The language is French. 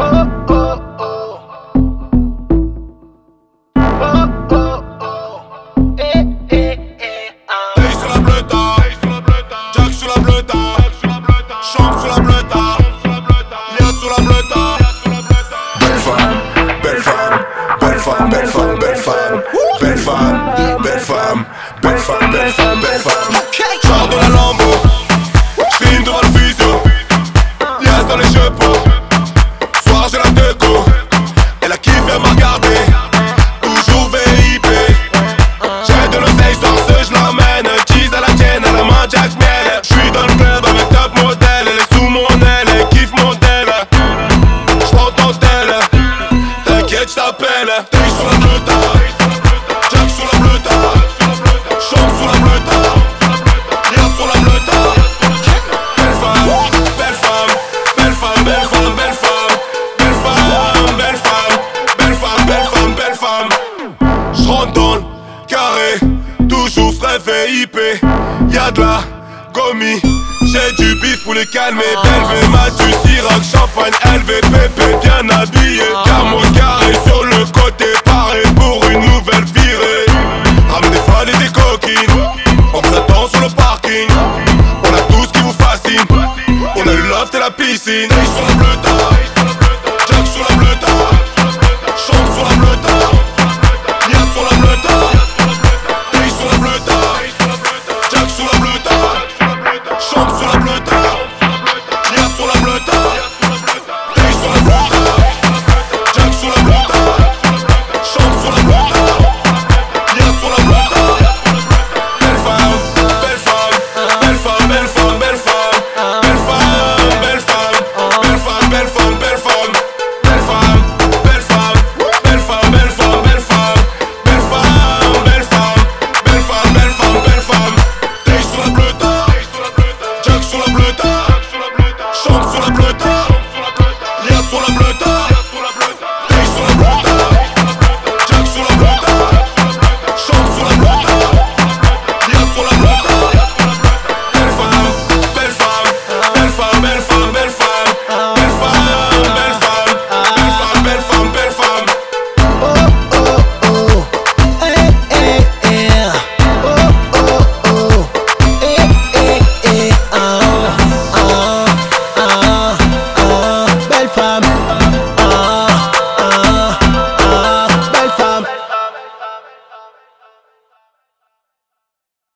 J'sors de la Lambo, j'rime devant le physio, liasse dans les chevaux. Soir j'ai la déco, elle a kiffé m'a regardé, toujours VIP. J'ai de l'oseille, sans ce j'l'emmène, cheese à la tienne, à la main Jack Miel. J'suis dans le club avec top modèle, elle est sous mon aile, elle kiffe mon tel. J'prends ton tel, t'inquiète j't'appelle. J'suis sur la bleuta, Jack sur la bleuta, chante sur la bleuta. J'rentre dans le carré, toujours frais VIP. Y'a de la gommie, j'ai du bif pour les calmer. Belvé, Mathieu, Ciroc, champagne.